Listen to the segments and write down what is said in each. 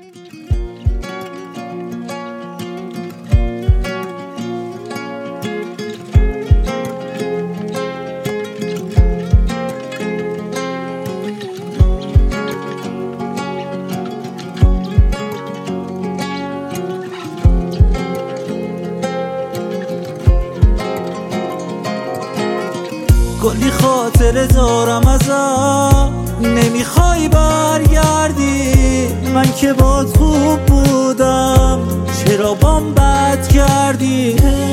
کلی خاطره دارم ازت، نمیخوای برگردی. من که باد خوب بودم، چرا بام بد کردی؟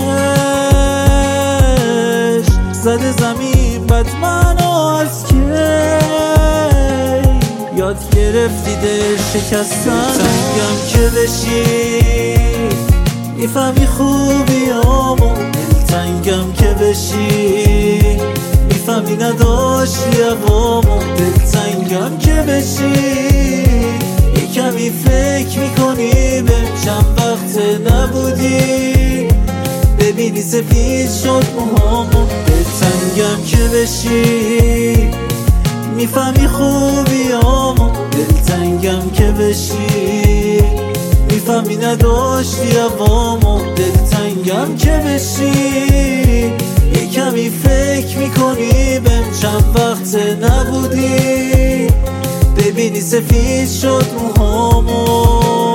عشق زده زمین بد منو از که یاد گرفتی دل شکستن. تنگم که بشی میفهمی خوبیامو، تنگم که بشی میفهمی نداشتی عوامو. دلتنگم که بشی یه کمی فکر میکنی به چند وقت نبودی، ببینی سفید شد موهامو. دلتنگم که بشی میفهمی خوبیامو، دلتنگم که بشی میفهمی نداشتی عوامو. دلتنگم که بشی یه کمی فکر میکنی بهم چند وقت نبودی، ببینی سفید شد موهامو.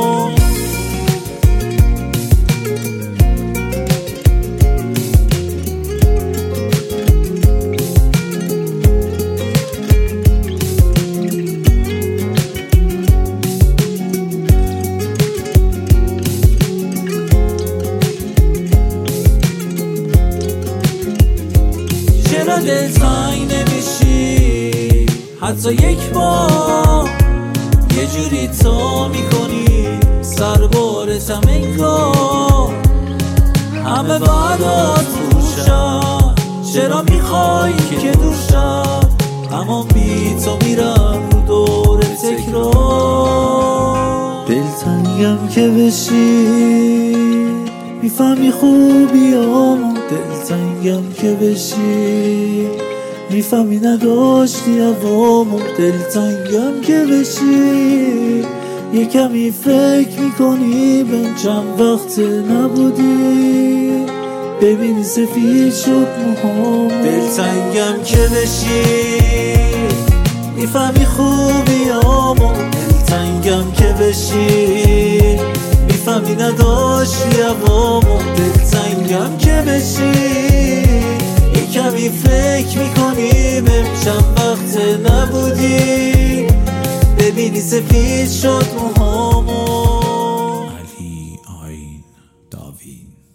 چرا دلتنگ نمیشی حتی یک بار؟ یه جوری تا میکنی سربارتم انگار همه وعدات روشن. چرا میخوای که دوشم اما بی تو میرم رو دور تکرار. دلتنگم که بشی میفهمی خوبیامو، دلتنگم که بشی میفهمی نداشتی عوامو. دلتنگم که بشی یه کمی فکر میکنی بهم چند وقت نبودی، ببینی سفید شد موهامو. دلتنگم که بشی میفهمی خوبیامو، دلتنگم که بشی میفهمی نداشتی عوامو. دلتنگم که بشی یه کمی فکر میکنی بهم چند وقت نبودی، ببینی سفید شد موهامو. علی آین داوین.